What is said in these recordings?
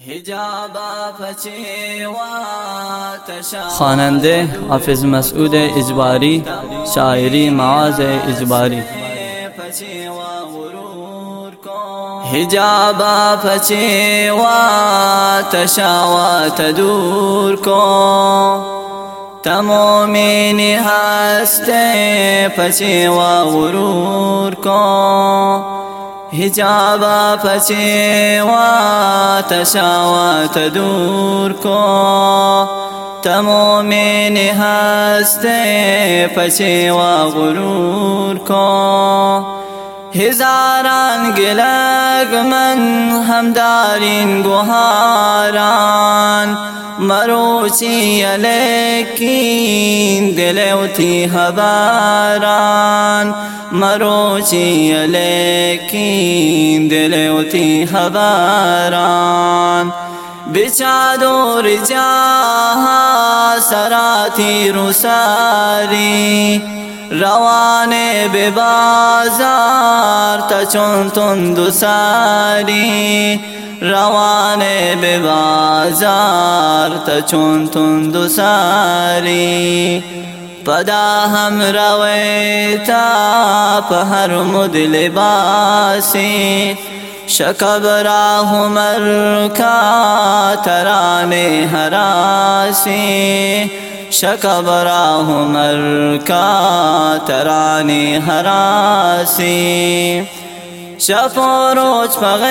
خواننده حافظ مسعود اجباری، شاعری معاذ اجباری. حجابا پچی و تشاوات دور کو، تمومین هسته پچی و غرور کو. حجابا پچی و تشاوات دور کو، تمومین هسته پچی و غرور کو. هزاران گلگ من همدارین گوهاران، مروچی یلکین دلوتی هباران، مروچی یلکین دلوتی هباران. بچادور جاها سراتی رساری، روانه به بازار تچون تند ساری، روانه به بازار تچون تند ساری. پدا هم رویتا پهر مد لباسی، شکبراه مرکا ترانے ہراسی، شکبراه مرکا ترانے ہراسی. شب و روز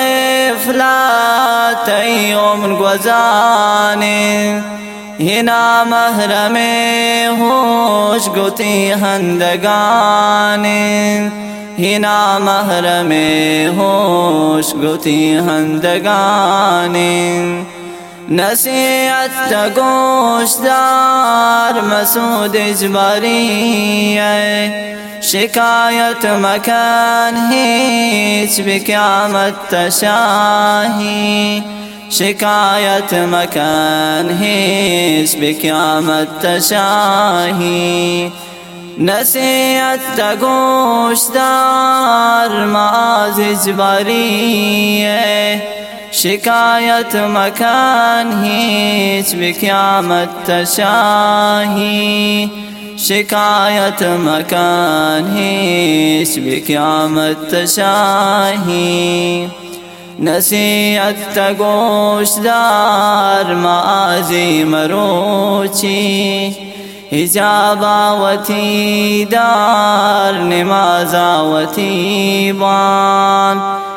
بغفلت ای عمر گذانی، هنا محرم هوش گوتی هندگانی، هنا محرم هوش گوتی هندگانی. نصیحت گوش دار مسعود اجباری، شکایت مکن هیچ بقیامت تشاهی، شکایت مکن هیچ بقیامت تشاهی. نصیحت گوش دار معاذ اجباری، شکایت مکن هیچ بقیامت تشاهی، شکایت مکن هیچ بقیامت تشاهی. نصیحت گوش دار معاذی مروچی، حجاباوتی دار نمازاوتی بان،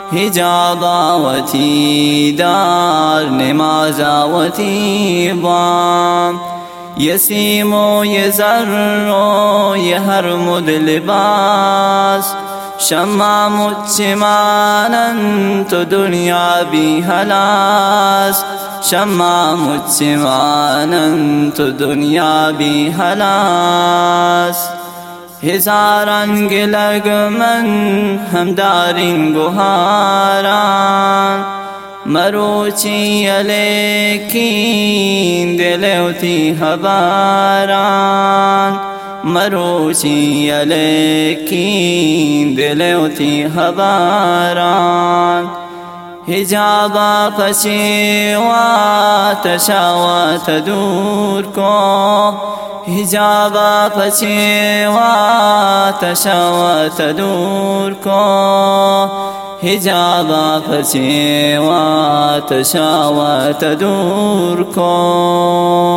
حجاباوتی دار نمازاوتی بان. یسیم و یزر و یهر مد لباس، شما مچمانن تو دنیا بی هلاس، شما مچمانن تو دنیا بی هلاس. هزاران گلگ من همدارین گوهاران، مروچی یلکین دلوتی هباران، مروچی یلکین دلوتی هباران. حجابا پچی و تشاوات دور کو، حجابا پچی و تشاوات دور کو، حجابا پچی و تشاوات دور کو.